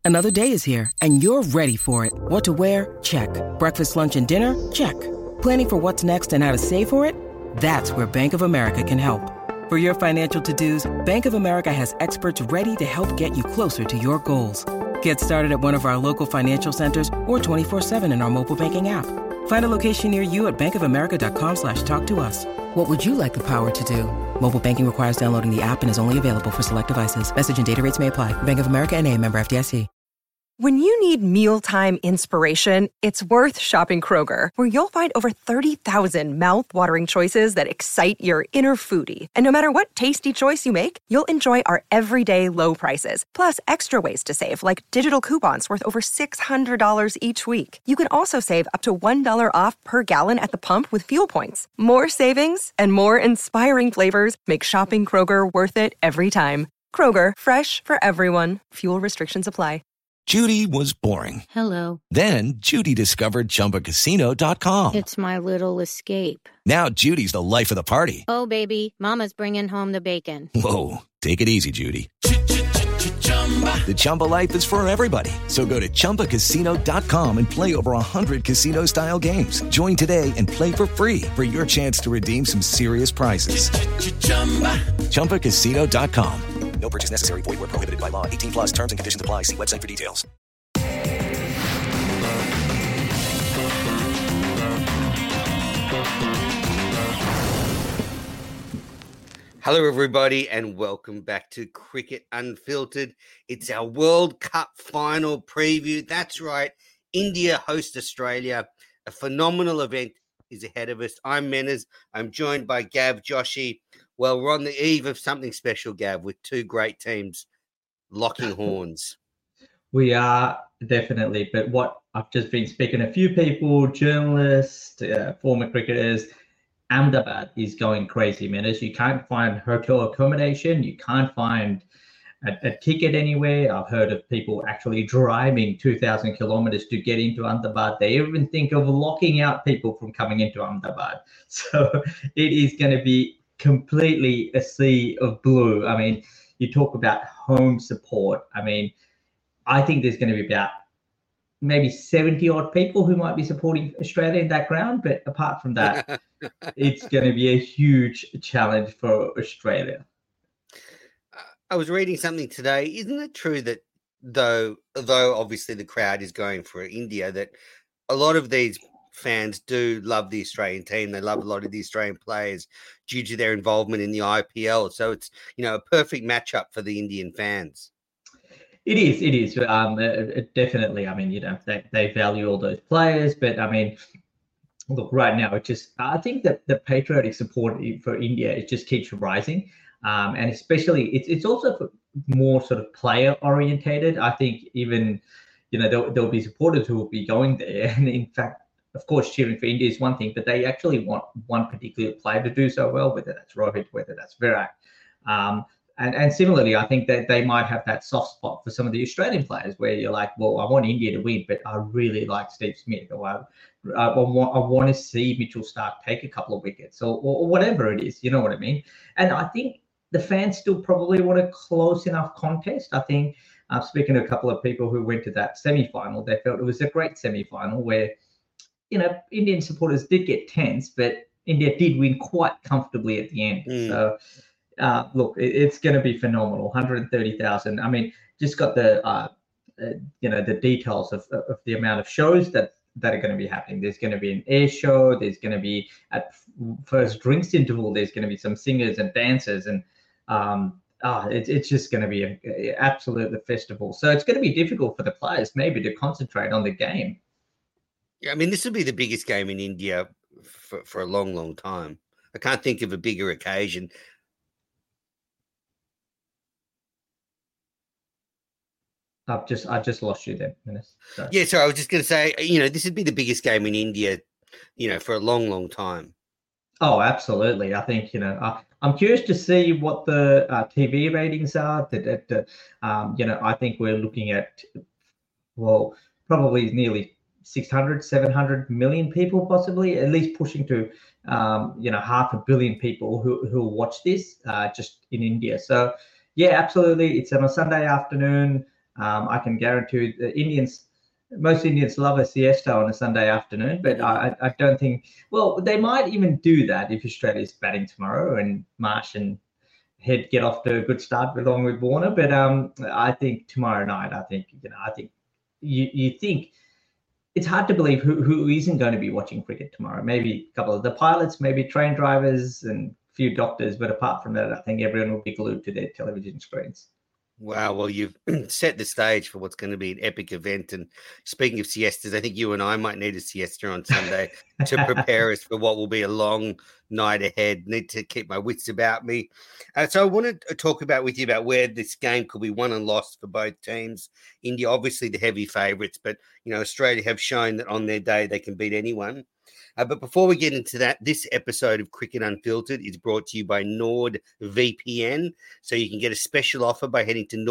Another day is here, and you're ready for it. What to wear? Check. Breakfast, lunch, and dinner? Check. Planning for what's next and how to save for it? That's where Bank of America can help. For your financial to-dos, Bank of America has experts ready to help get you closer to your goals. Get started at one of our local financial centers or 24/7 in our mobile banking app. Find a location near you at bankofamerica.com/talktous. What would you like the power to do? Mobile banking requires downloading the app and is only available for select devices. Message and data rates may apply. Bank of America N.A., member FDIC. When you need mealtime inspiration, it's worth shopping Kroger, where you'll find over 30,000 mouth-watering choices that excite your inner foodie. And no matter what tasty choice you make, you'll enjoy our everyday low prices, plus extra ways to save, like digital coupons worth over $600 each week. You can also save up to $1 off per gallon at the pump with fuel points. More savings and more inspiring flavors make shopping Kroger worth it every time. Kroger, fresh for everyone. Fuel restrictions apply. Judy was boring. Hello. Then Judy discovered ChumbaCasino.com. It's my little escape. Now Judy's the life of the party. Oh, baby, mama's bringing home the bacon. Whoa, take it easy, Judy. The Chumba life is for everybody. So go to ChumbaCasino.com and play over 100 casino-style games. Join today and play for free for your chance to redeem some serious prizes. ChumbaCasino.com. No purchase necessary. Void where prohibited by law. 18+ terms and conditions apply. See website for details. Hello, everybody, and welcome back to Cricket Unfiltered. It's our World Cup final preview. That's right. India host Australia. A phenomenal event is ahead of us. I'm Menners. I'm joined by Gav, Joshi. Well, we're on the eve of something special, Gav, with two great teams locking horns. We are definitely, but what I've just been speaking to a few people, journalists, former cricketers, Ahmedabad is going crazy, man. You can't find hotel accommodation. You can't find a ticket anywhere. I've heard of people actually driving 2,000 kilometers to get into Ahmedabad. They even think of locking out people from coming into Ahmedabad. So it is going to be completely a sea of blue. I mean, you talk about home support. I mean, I think there's going to be about maybe 70 odd people who might be supporting Australia in that ground. But apart from that, it's going to be a huge challenge for Australia. I was reading something today. Isn't it true that though obviously the crowd is going for India, that a lot of these fans do love the Australian team. They love a lot of the Australian players due to their involvement in the IPL. So it's, a perfect matchup for the Indian fans. It is. Definitely. I mean, they value all those players, but I mean, look, right now, I think that the patriotic support for India, it just keeps rising. And especially it's also more sort of player orientated. I think even, there'll be supporters who will be going there. And in fact, of course, cheering for India is one thing, but they actually want one particular player to do so well, whether that's Rohit, whether that's Virat. And similarly, I think that they might have that soft spot for some of the Australian players where you're like, well, I want India to win, but I really like Steve Smith, or I want to see Mitchell Starc take a couple of wickets, or whatever it is, you know what I mean? And I think the fans still probably want a close enough contest. I think, speaking to a couple of people who went to that semi-final, they felt it was a great semi-final where, Indian supporters did get tense, but India did win quite comfortably at the end. So, look, it's going to be phenomenal. 130,000. I mean, just got the details of the amount of shows that are going to be happening. There's going to be an air show. There's going to be, at first drinks interval, there's going to be some singers and dancers, and it's just going to be an absolute festival. So it's going to be difficult for the players maybe to concentrate on the game. Yeah, I mean, this will be the biggest game in India for a long, long time. I can't think of a bigger occasion. I just lost you there, Menace. So. Yeah, so I was just going to say, this would be the biggest game in India, for a long, long time. Oh, absolutely. I think, I'm curious to see what the TV ratings are. I think we're looking at, probably nearly 600, 700 million people, possibly, at least pushing to, 500 million people who will watch this just in India. So, yeah, absolutely. It's on a Sunday afternoon. I can guarantee most Indians love a siesta on a Sunday afternoon, but I don't think, well, they might even do that if Australia's batting tomorrow and Marsh and Head get off to a good start along with Warner. But I think tomorrow night, I think you think it's hard to believe who isn't going to be watching cricket tomorrow. Maybe a couple of the pilots, maybe train drivers and a few doctors, but apart from that, I think everyone will be glued to their television screens. Wow, well, you've set the stage for what's going to be an epic event. And speaking of siestas, I think you and I might need a siesta on Sunday to prepare us for what will be a long night ahead. Need to keep my wits about me. So I wanted to talk with you about where this game could be won and lost for both teams. India, obviously the heavy favourites, but, Australia have shown that on their day they can beat anyone. But before we get into that, this episode of Cricket Unfiltered is brought to you by NordVPN. So you can get a special offer by heading to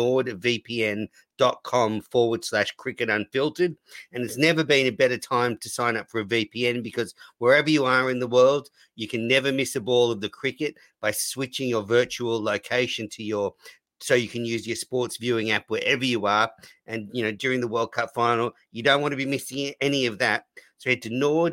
nordvpn.com/Cricket Unfiltered. And it's never been a better time to sign up for a VPN because wherever you are in the world, you can never miss a ball of the cricket by switching your virtual location so you can use your sports viewing app wherever you are. And, during the World Cup final, you don't want to be missing any of that. So head to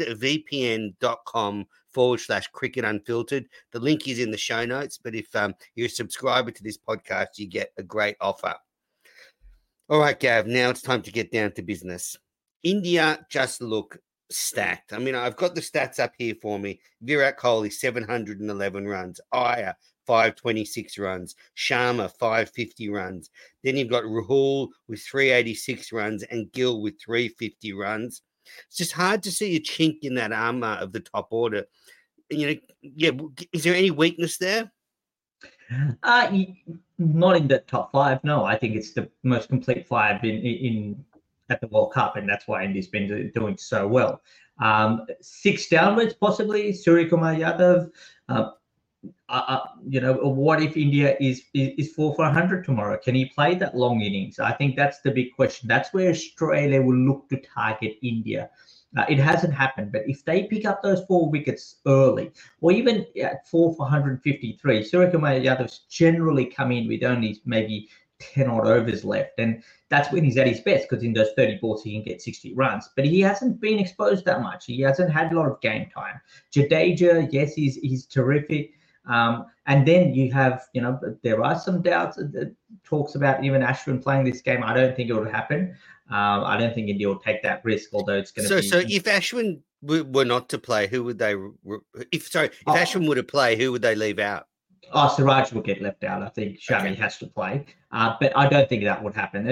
nordvpn.com/Cricket Unfiltered. The link is in the show notes, but if you're a subscriber to this podcast, you get a great offer. All right, Gav, now it's time to get down to business. India just look stacked. I mean, I've got the stats up here for me. Virat Kohli, 711 runs. Iyer, 526 runs. Sharma, 550 runs. Then you've got Rahul with 386 runs and Gill with 350 runs. It's just hard to see a chink in that armor of the top order. Is there any weakness there? Not in the top five. No, I think it's the most complete five in at the World Cup, and that's why India's been doing so well. 6 downwards, possibly. Suryakumar Yadav. What if India is 4 for 100 tomorrow? Can he play that long innings? I think that's the big question. That's where Australia will look to target India. It hasn't happened, but if they pick up those 4 wickets early, or even at 4 for 153, Suryakumar Yadav's generally come in with only maybe 10 odd overs left, and that's when he's at his best, because in those 30 balls he can get 60 runs, but he hasn't been exposed that much. He hasn't had a lot of game time. Jadeja, yes, he's terrific. And then you have, there are some doubts that talks about even Ashwin playing this game. I don't think it would happen. I don't think India will take that risk, although it's going to be. So if Ashwin were not to play, who would they? If Ashwin were to play, who would they leave out? Siraj will get left out. I think Shami has to play, but I don't think that would happen.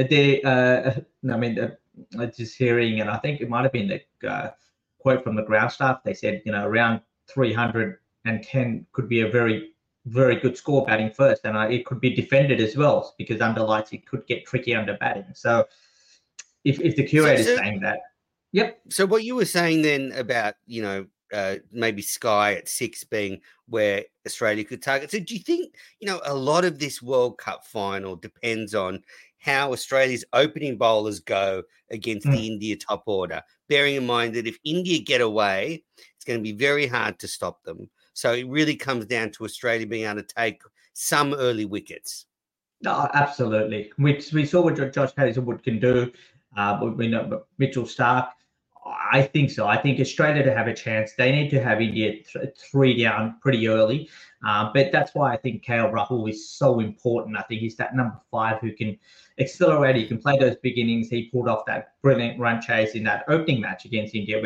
Just hearing, and I think it might have been the quote from the ground staff. They said, around 310 could be a very, very good score batting first, and it could be defended as well, because under lights it could get tricky under batting. So if the curator is saying that, yep. So what you were saying then about maybe Sky at 6 being where Australia could target. So do you think a lot of this World Cup final depends on how Australia's opening bowlers go against the India top order, bearing in mind that if India get away, it's going to be very hard to stop them. So it really comes down to Australia being able to take some early wickets. No, absolutely. We saw what Josh Hazlewood can do. We know Mitchell Starc. I think so. I think Australia to have a chance, they need to have India 3 down pretty early. But that's why I think KL Rahul is so important. I think he's that number 5 who can accelerate. He can play those big innings. He pulled off that brilliant run chase in that opening match against India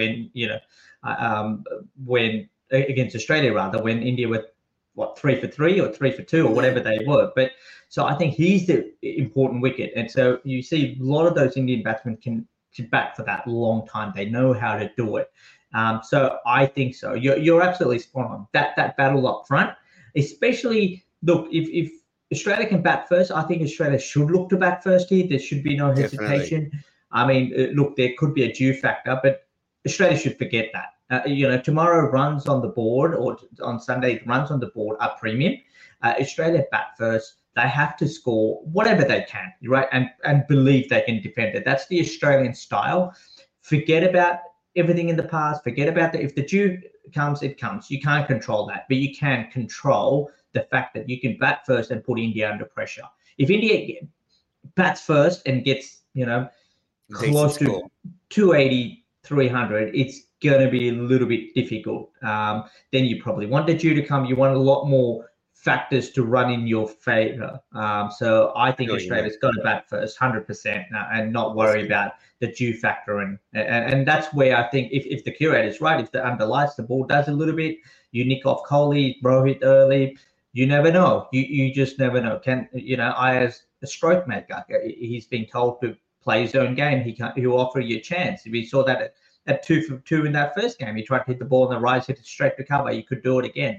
when against Australia rather, when India were 3 for 3 or 3 for 2 or whatever they were. But so I think he's the important wicket. And so you see a lot of those Indian batsmen can bat for that long time. They know how to do it. So I think so. You're absolutely spot on. That battle up front, especially, look, if Australia can bat first, I think Australia should look to bat first here. There should be no hesitation. Definitely. I mean, look, there could be a due factor, but Australia should forget that. Tomorrow runs on the board, or on Sunday runs on the board are premium. Australia bat first. They have to score whatever they can, right? And believe they can defend it. That's the Australian style. Forget about everything in the past. Forget about that. If the due comes, it comes. You can't control that, but you can control the fact that you can bat first and put India under pressure. If India bats first and gets, close to 280, 300, it's going to be a little bit difficult. Then you probably want the dew to come. You want a lot more factors to run in your favor. So I think Australia's got to bat first, 100%, and not worry about the dew factor. And that's where I think if the curator's right, if the underlights, the ball does a little bit, you nick off Kohli, Rohit early, you never know. You just never know. I as a stroke maker, he's been told to play his own game. He'll offer you a chance. We saw that at 2 for 2 in that first game. He tried to hit the ball on the rise, hit it straight to cover. You could do it again.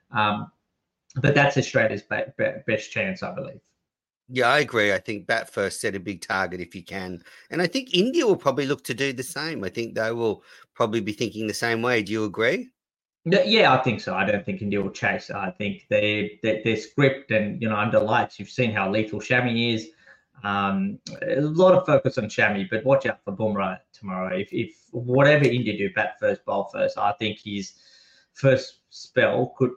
But that's Australia's best chance, I believe. Yeah, I agree. I think bat first, set a big target if you can. And I think India will probably look to do the same. I think they will probably be thinking the same way. Do you agree? Yeah, I think so. I don't think India will chase. I think their script and, under lights, you've seen how lethal Shami is. A lot of focus on Shami, but watch out for Bumrah tomorrow. If whatever India do, bat first, bowl first, I think his first spell could,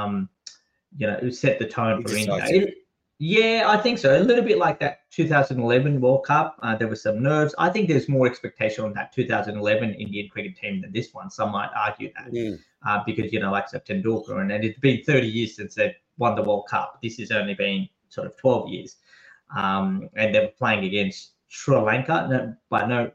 set the tone for India. Yeah, I think so. A little bit like that 2011 World Cup. There was some nerves. I think there's more expectation on that 2011 Indian cricket team than this one. Some might argue that because, like Tendulkar, and it's been 30 years since they've won the World Cup. This has only been sort of 12 years. And they were playing against Sri Lanka. By no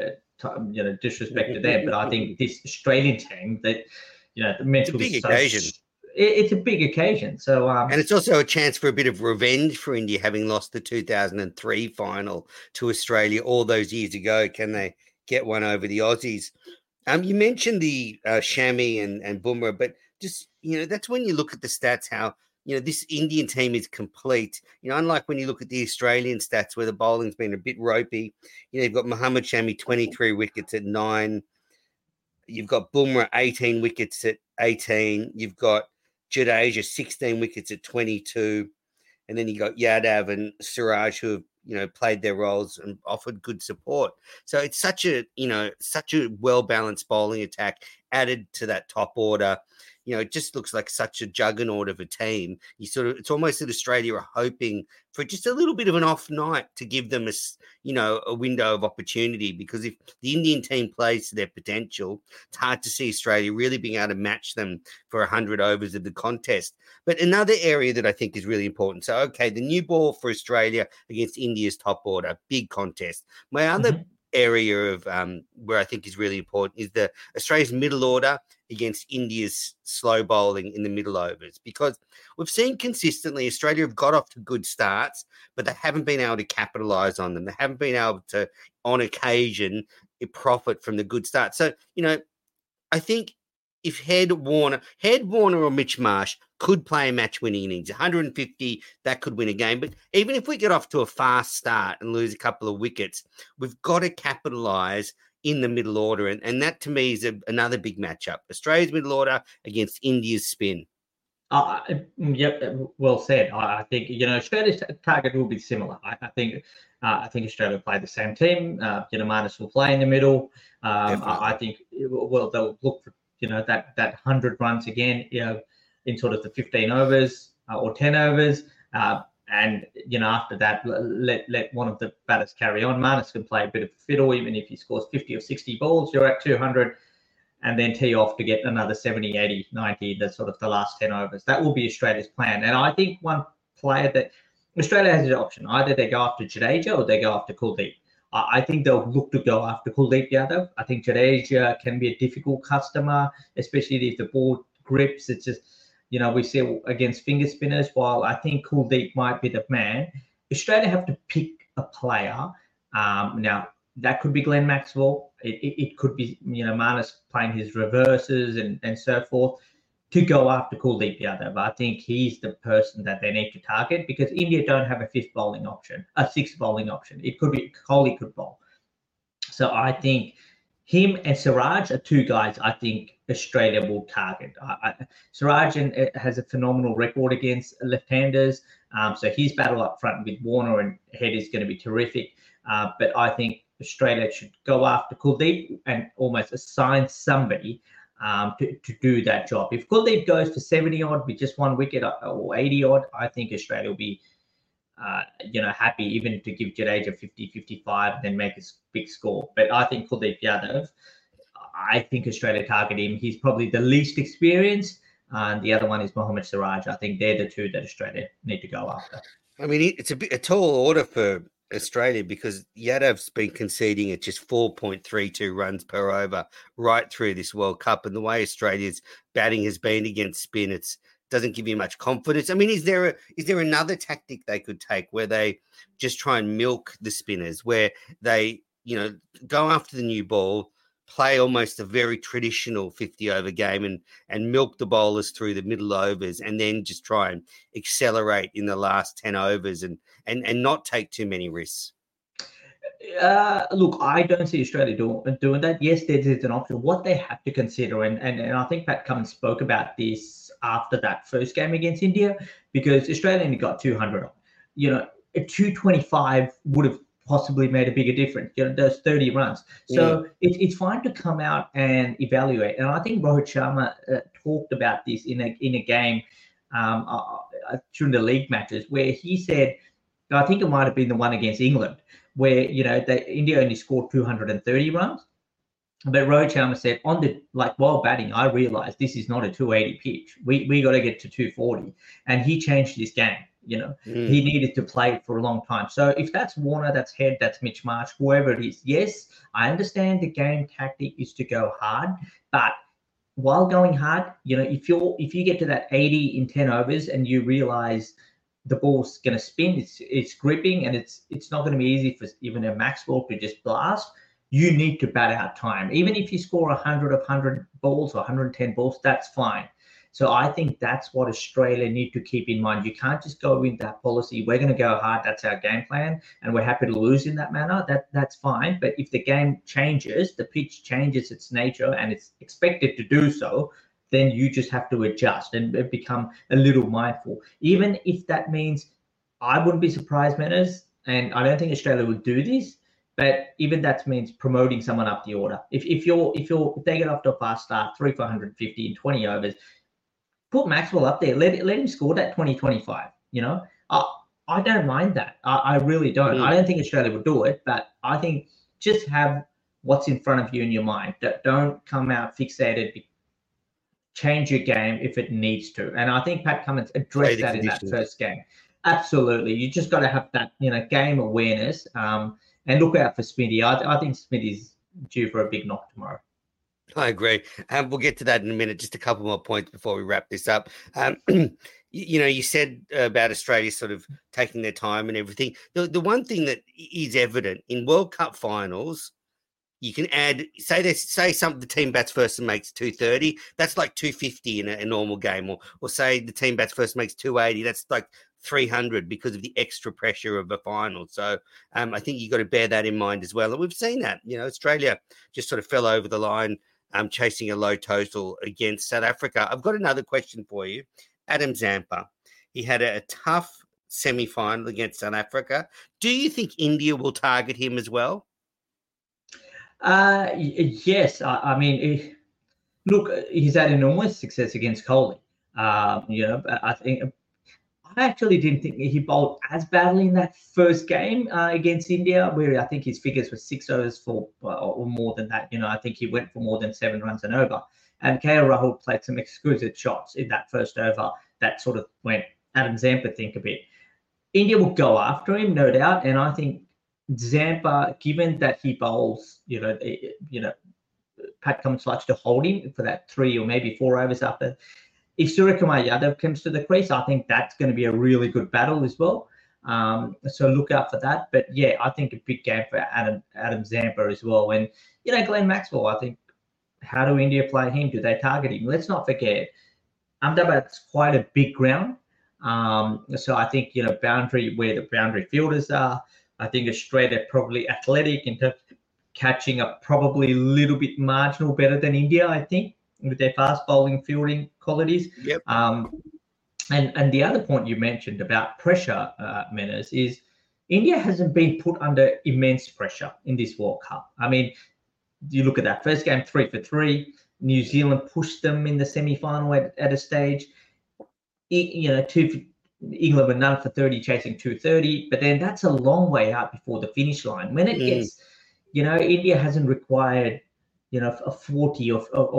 disrespect to them, but I think this Australian team that, the mental it's a big occasion. It's a big occasion. So, and it's also a chance for a bit of revenge for India, having lost the 2003 final to Australia all those years ago. Can they get one over the Aussies? You mentioned the Shami and Bumrah, but just, that's when you look at the stats, how, this Indian team is complete. Unlike when you look at the Australian stats where the bowling's been a bit ropey, you've got Mohammad Shami, 23 wickets at 9. You've got Bumrah, 18 wickets at 18. You've got Jadeja, 16 wickets at 22. And then you got Yadav and Siraj, who have, played their roles and offered good support. So it's such a well-balanced bowling attack added to that top order. It just looks like such a juggernaut of a team. It's almost that Australia are hoping for just a little bit of an off night to give them a window of opportunity, because if the Indian team plays to their potential, it's hard to see Australia really being able to match them for 100 overs of the contest. But another area that I think is really important. So, okay, the new ball for Australia against India's top order, big contest. My other area of where I think is really important is the Australia's middle order against India's slow bowling in the middle overs, because we've seen consistently Australia have got off to good starts, but they haven't been able to capitalise on them. They haven't been able to, on occasion, profit from the good start. So, I think if Head, Warner or Mitch Marsh could play a match-winning innings, 150, that could win a game. But even if we get off to a fast start and lose a couple of wickets, we've got to capitalise in the middle order. And that, to me, is another big matchup. Australia's middle order against India's spin. Yep, well said. I think, Australia's target will be similar. I think Australia will play the same team. Marnus will play in the middle. I think, they'll look for, that 100 runs again, in sort of the 15 overs or 10 overs. And, after that, let one of the batters carry on. Marnus can play a bit of fiddle, even if he scores 50 or 60 balls, you're at 200, and then tee off to get another 70, 80, 90, that's sort of the last 10 overs. That will be Australia's plan. And I think one player that Australia has an option, either they go after Jadeja or they go after Kuldeep. I think they'll look to go after Kuldeep Yadav. I think Jadeja can be a difficult customer, especially if the ball grips. It's just, we see against finger spinners, while I think Kuldeep might be the man. Australia have to pick a player. Now, that could be Glenn Maxwell. It could be, Marnus playing his reverses and so forth to go after Kuldeep Yadav. I think he's the person that they need to target, because India don't have a sixth bowling option. It could be Kohli could bowl. So I think him and Siraj are two guys I think Australia will target. Siraj has a phenomenal record against left-handers. So his battle up front with Warner and Head is going to be terrific. But I think Australia should go after Kuldeep and almost assign somebody to do that job. If Kuldeep goes to 70 odd with just one wicket or 80 odd, I think Australia will be happy even to give Jadeja 50, 55 and then make a big score. But I think Kuldeep Yadav, I think Australia target him. He's probably the least experienced. And the other one is Mohammad Siraj. I think they're the two that Australia need to go after. I mean, it's a tall order for Australia because Yadav's been conceding at just 4.32 runs per over right through this World Cup. And the way Australia's batting has been against spin, it doesn't give you much confidence. I mean, is there another tactic they could take where they just try and milk the spinners, where they, go after the new ball, play almost a very traditional 50-over game and milk the bowlers through the middle overs and then just try and accelerate in the last 10 overs and not take too many risks? Look, I don't see Australia doing that. Yes, there's an option. What they have to consider, and I think Pat Cummins spoke about this after that first game against India, because Australia only got 200 on. A 225 would have possibly made a bigger difference. Those 30 runs. So it's fine to come out and evaluate. And I think Rohit Sharma talked about this in a game during the league matches where he said, I think it might have been the one against England, where India only scored 230 runs. But Rohit Sharma said, while batting, I realized this is not a 280 pitch. We got to get to 240, and he changed his game. He needed to play it for a long time. So if that's Warner, that's Head, that's Mitch Marsh, whoever it is, yes, I understand the game tactic is to go hard, but while going hard, if you get to that 80 in 10 overs and you realize the ball's going to spin, it's gripping, and it's not going to be easy for even a Maxwell to just blast, you need to bat out time. Even if you score 100 balls or 110 balls, that's fine. So I think that's what Australia need to keep in mind. You can't just go with that policy, we're going to go hard, that's our game plan, and we're happy to lose in that manner. That's fine. But if the game changes, the pitch changes its nature, and it's expected to do so, then you just have to adjust and become a little mindful. Even if that means, I wouldn't be surprised, Manners, and I don't think Australia would do this, but even that means promoting someone up the order. If they get off to a fast start, 3 for 150 in 20 overs, put Maxwell up there. Let him score that 20-25. I don't mind that. I really don't. I don't think Australia would do it, but I think just have what's in front of you in your mind. Don't come out fixated. Change your game if it needs to. And I think Pat Cummins addressed that in that first game. Absolutely. You just got to have that, game awareness and look out for Smithy. I think Smithy's due for a big knock tomorrow. I agree. We'll get to that in a minute. Just a couple more points before we wrap this up. You said about Australia sort of taking their time and everything. The one thing that is evident in World Cup finals, you can add, say the team bats first and makes 230. That's like 250 in a normal game. Or say the team bats first makes 280. That's like 300 because of the extra pressure of a final. So I think you've got to bear that in mind as well. And we've seen that. Australia just sort of fell over the line chasing a low total against South Africa. I've got another question for you. Adam Zampa, he had a tough semi-final against South Africa. Do you think India will target him as well? Yes. I mean, look, he's had enormous success against Kohli. I actually didn't think he bowled as badly in that first game against India, where I think his figures were 6 overs or more than that. I think he went for more than 7 runs and over. And KL Rahul played some exquisite shots in that first over that sort of went Adam Zampa think a bit. India will go after him, no doubt. And I think Zampa, given that he bowls, Pat Cummins likes to hold him for that 3 or maybe 4 overs after. If Suryakumar Yadav comes to the crease, I think that's going to be a really good battle as well. So look out for that. But yeah, I think a big game for Adam Zampa as well. And, Glenn Maxwell, I think, how do India play him? Do they target him? Let's not forget, Ahmedabad's quite a big ground. So I think, boundary where the boundary fielders are, I think Australia probably athletic in terms of catching up, probably a little bit marginal better than India, I think, with their fast bowling fielding qualities. Yep. And the other point you mentioned about pressure, Menners, is India hasn't been put under immense pressure in this World Cup. I mean, you look at that first game, 3 for 3. New Zealand pushed them in the semi-final at a stage. 2 England were none for 30, chasing 230, but then that's a long way out before the finish line. When it gets, India hasn't required, a 40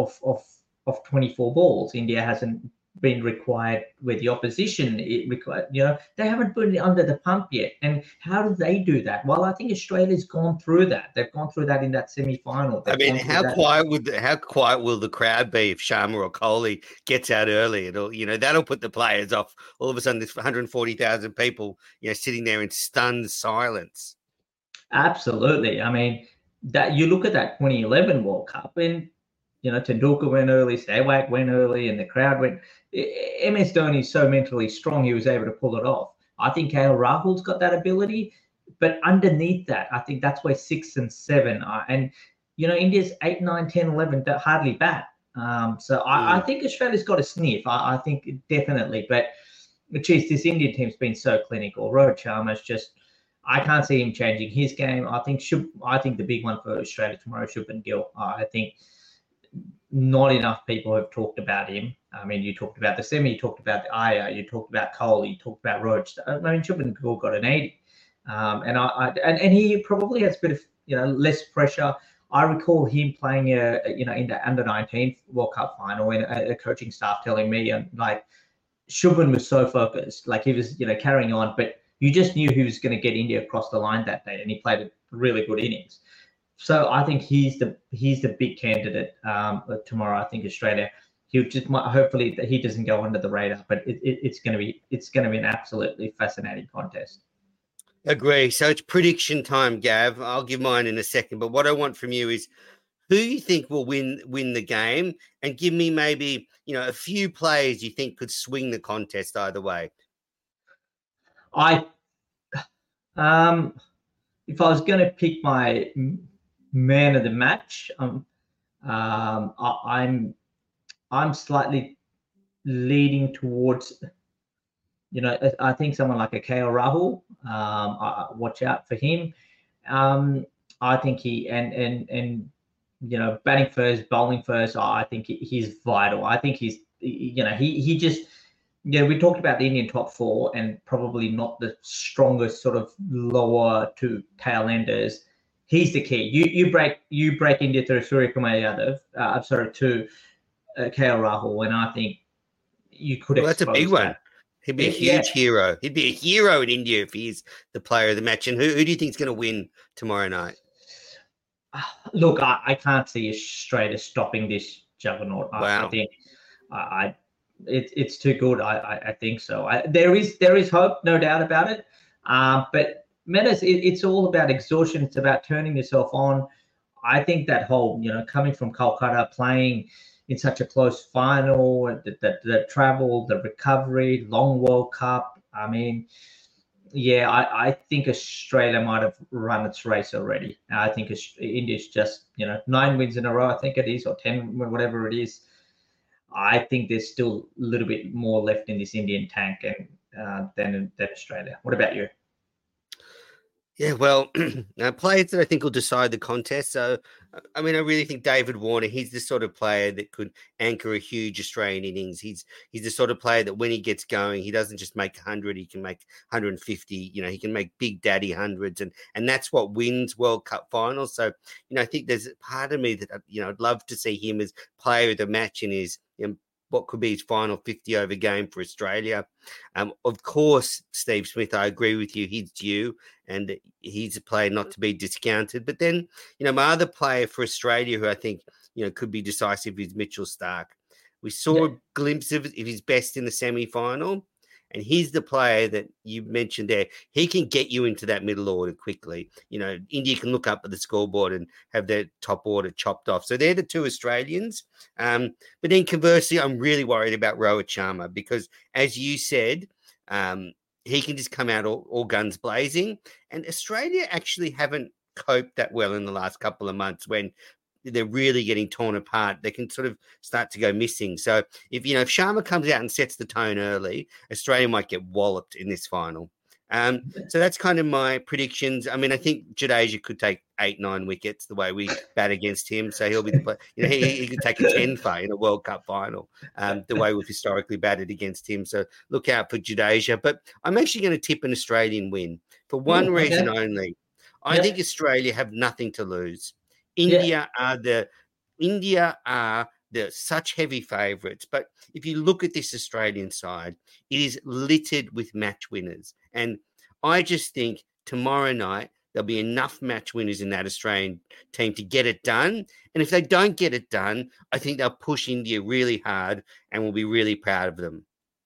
of 24 balls. India hasn't been required with the opposition. It required, they haven't put it under the pump yet. And how do they do that? Well, I think Australia's gone through that. They've gone through that in that semi-final. I mean, how quiet will the crowd be if Sharma or Kohli gets out early? It'll, that'll put the players off. All of a sudden, there's 140,000 people, sitting there in stunned silence. Absolutely. I mean, that you look at that 2011 World Cup, and Tendulkar went early, Sehwag went early, and the crowd went. MS Dhoni is so mentally strong, he was able to pull it off. I think KL Rahul's got that ability, but underneath that, I think that's where 6 and 7 are. And, India's 8, 9, 10, 11, they're hardly bat. I think Australia's got a sniff. I think definitely. But, geez, this Indian team's been so clinical. Rohit Sharma's just, I can't see him changing his game. I think the big one for Australia tomorrow, Shubman Gill. I think not enough people have talked about him. I mean, you talked about the semi, you talked about the Iyer, you talked about Kohli, you talked about Roach. I mean, Shubman Gill got an 80, and he probably has a bit of less pressure. I recall him playing in the under-19 World Cup final, and a coaching staff telling me, and like Shubman was so focused, like he was carrying on, but you just knew he was going to get India across the line that day, and he played a really good innings. So I think he's the big candidate tomorrow. I think Australia. He'll just hopefully that he doesn't go under the radar, but it's going to be an absolutely fascinating contest. Agree. So it's prediction time, Gav. I'll give mine in a second, but what I want from you is who you think will win the game, and give me maybe a few players you think could swing the contest either way. If I was going to pick my man of the match, I'm slightly leading towards, I think someone like a KL Rahul. Watch out for him. I think he and batting first, bowling first. I think he's vital. I think he's he just. We talked about the Indian top 4 and probably not the strongest sort of lower to tail enders. He's the key. You break India through Suryakumar Yadav. To KL Rahul, and I think you could. Well, that's a big one. He'd be a huge hero. He'd be a hero in India if he's the player of the match. And who do you think is going to win tomorrow night? Look, I can't see Australia stopping this juggernaut. Wow. I think it's too good. I think so. There is hope, no doubt about it. But Meadows, it's all about exhaustion. It's about turning yourself on. I think that whole, coming from Kolkata, playing in such a close final, the travel, the recovery, long World Cup. I mean, I think Australia might have run its race already. I think India's just, 9 wins in a row, I think it is, or 10, whatever it is. I think there's still a little bit more left in this Indian tank than Australia. What about you? Yeah, well, players that I think will decide the contest. So, I mean, I really think David Warner, he's the sort of player that could anchor a huge Australian innings. He's the sort of player that when he gets going, he doesn't just make 100, he can make 150. He can make big daddy hundreds, and that's what wins World Cup finals. So, I think there's a part of me that, I'd love to see him as player of the match in his what could be his final 50-over game for Australia. Of course, Steve Smith, I agree with you. He's due, and he's a player not to be discounted. But then, my other player for Australia who I think, could be decisive is Mitchell Starc. We saw a glimpse of his best in the semi-final, and he's the player that you mentioned there. He can get you into that middle order quickly. India can look up at the scoreboard and have their top order chopped off. So they're the 2 Australians. But then conversely, I'm really worried about Rohit Sharma because, as you said, he can just come out all guns blazing. And Australia actually haven't coped that well in the last couple of months when they're really getting torn apart. They can sort of start to go missing. So if Sharma comes out and sets the tone early, Australia might get walloped in this final. So that's kind of my predictions. I mean, I think Jadeja could take 8-9 wickets the way we bat against him. So he'll be the player. You know, he could take a 10-for in a World Cup final, the way we've historically batted against him. So look out for Jadeja. But I'm actually going to tip an Australian win for one reason only. I think Australia have nothing to lose. India are such heavy favourites. But if you look at this Australian side, it is littered with match winners. And I just think tomorrow night there'll be enough match winners in that Australian team to get it done. And if they don't get it done, I think they'll push India really hard and we'll be really proud of them.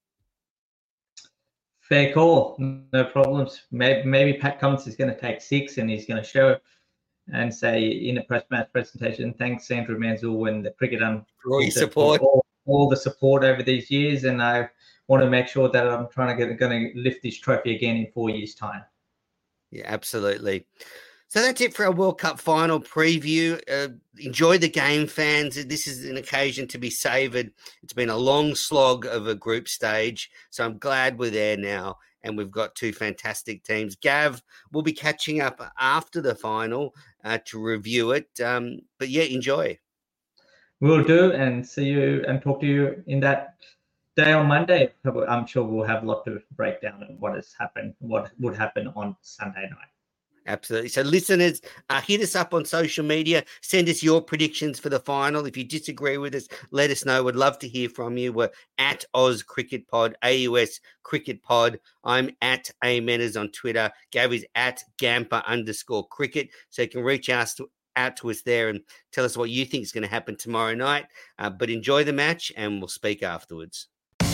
Fair call. No problems. Maybe Pat Cummins is going to take 6 and he's going to show and say in a match presentation, thanks Sandra Manzul and the cricket for your support, all the support over these years, and I want to make sure that I'm going to lift this trophy again in 4 years' time. Yeah, absolutely. So that's it for our World Cup final preview. Enjoy the game, fans. This is an occasion to be savoured. It's been a long slog of a group stage, so I'm glad we're there now. And we've got 2 fantastic teams. Gav, we'll be catching up after the final to review it. But yeah, enjoy. Will do, and see you and talk to you in that day on Monday. I'm sure we'll have a lot to break down on what has happened, what would happen on Sunday night. Absolutely. So listeners, hit us up on social media. Send us your predictions for the final. If you disagree with us, let us know. We'd love to hear from you. We're at Oz Cricket Pod, AUS Cricket Pod. I'm at Amenas on Twitter. Gavy's at Gamper_cricket. So you can reach out to us there and tell us what you think is going to happen tomorrow night. But enjoy the match and we'll speak afterwards.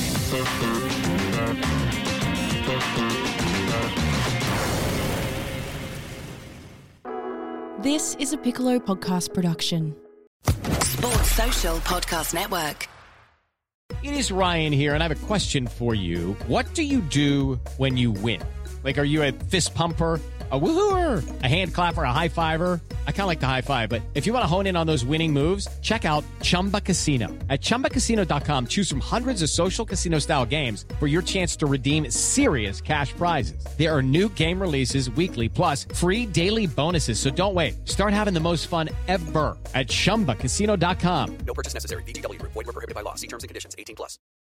This is a Piccolo podcast production. Sports Social Podcast Network. It is Ryan here, and I have a question for you. What do you do when you win? Like, are you a fist pumper, a woohooer, a hand clapper, a high fiver? I kind of like the high five, but if you want to hone in on those winning moves, check out Chumba Casino. At ChumbaCasino.com, choose from hundreds of social casino-style games for your chance to redeem serious cash prizes. There are new game releases weekly, plus free daily bonuses, so don't wait. Start having the most fun ever at ChumbaCasino.com. No purchase necessary. VGW Group. Void where prohibited by law. See terms and conditions. 18+.